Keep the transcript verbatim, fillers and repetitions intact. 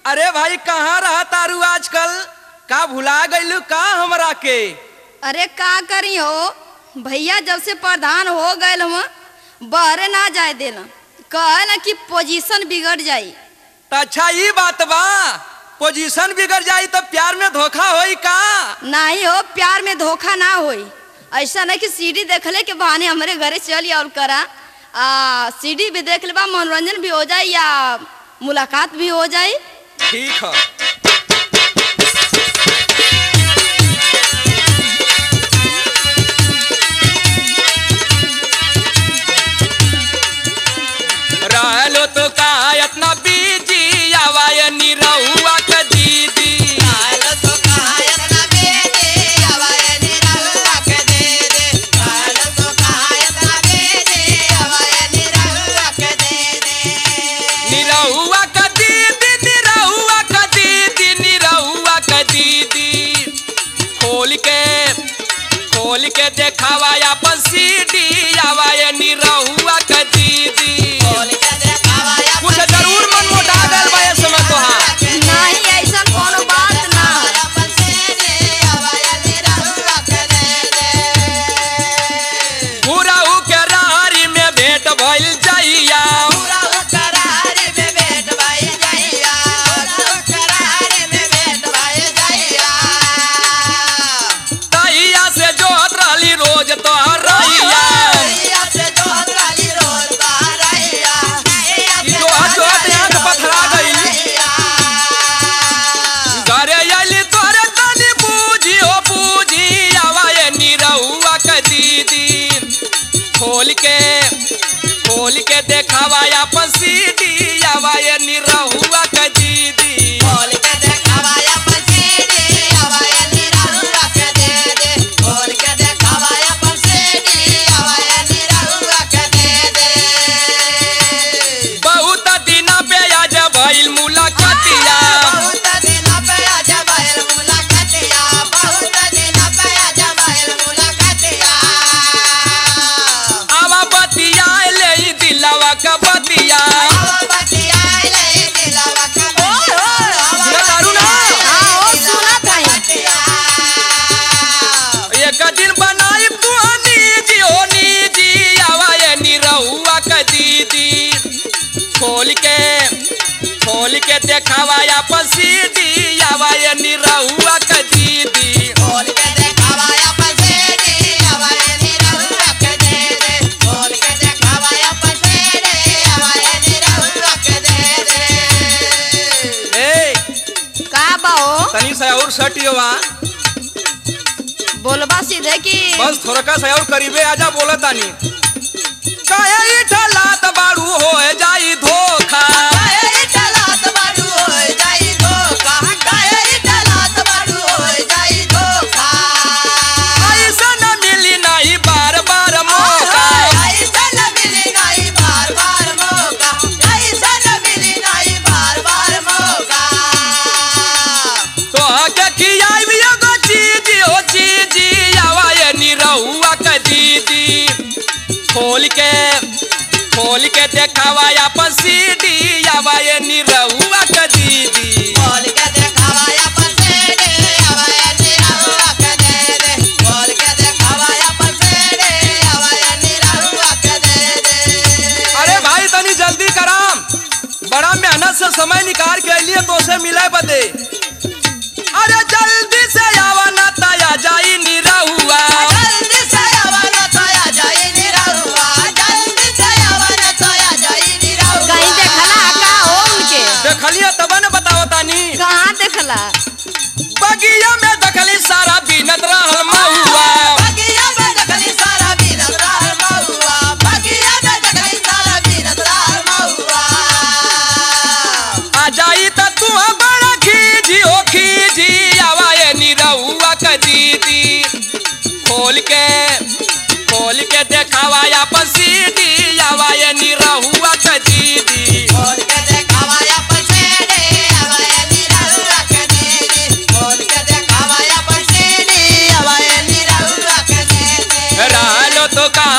अरे भाई कहाँ रहा तारू आजकल? का भुला गइलू का हमरा के? अरे का करी हो भैया, जब से प्रधान हो गए हम बहरे ना जाए देला, कहला कि पोजीशन बिगड़ जाई। तो अच्छा ये बात बा, पोजीशन बिगड़ जाई तो प्यार में धोखा होई का? नहीं हो, प्यार में धोखा ना होई। ऐसा नहीं कि सीडी देखले के बहाने हमारे घरे चली और करा आ सीडी भी देख लेबा, मनोरंजन भी हो जाए या मुलाकात भी हो जाए। ठीक है। रहलो तो का इतना बीजी आवाय निरहुआ का दीदी, रहलो तो का इतना बीजी आवाय निरहुआ के दे दे, रहलो तो का इतना बीजी आवाय निरहुआ के दे दे, निरहुआ का दीदी, निरहुआ का दीदी, निरहुआ का दीदी, खोल के खोल के देखावा अपन सीडी आवाय निरहुआ का दीदी। कुछ जरूर मन मोटा गल बा इस समय तोहार। नहीं ऐसा कोनो बात ना। बुराऊ के रारी में भेंट भइल जाइया, तहिया से जोत रहली रोज तोहर रहिया, जोहत जोहत आँख पथरा गई। घरे आइली तोरे तनी बूझी हो बूझी आवाए निरहुआ का दीदी, खोल के खोल के देखावा अपन सीडी आवाए निरहुआ का दीदी। बहुत दिन पे आज भइल मुलाकातिया, आवा बतिया ले दिलवा का बतिया। सुनतारू ना? हाँ हो, सुनत हई। एक दिन बनाई तू निजी हो निजी आवाए निरहुआ का दीदी, खोल के खोल के देखावा अपन सीडी आवाए निरहुआ का दीदी। ए का बा हो? तनी सा और सटियोवा, बोलबा सीधे की बस थोड़का सा और करीबे आजा बोला तानी। काहे इठलात बाड़ू हो जाई धोखा, ऐसा न मिली नहीं बार बार मौका, तो आके खियाई एगो चीज हो चीज आवाए निरहुआ का दीदी, खोल के खोल के देखावा अपन सीडी आवाए निरहुआ का दीदी। अरे भाई तनी जल्दी कराम, बड़ा मेहनत से समय निकाल के लिए तो से मिले बदे। अरे जल्दी से आवा ना ताया जाई निरहुआ, कहीं देखला का हो उनके? देखलिए तब न बताओ तानी। कहाँ देखला? बगिया में देखली सारा बीनत रहल महुआ, आ जाई त तू बड़ा खीजी हो खीजी आवाए निरहुआ का दीदी, खोल के खोल के देखावा अपन सीडी आवाए निरहुआ का दीदी। रहलो तो का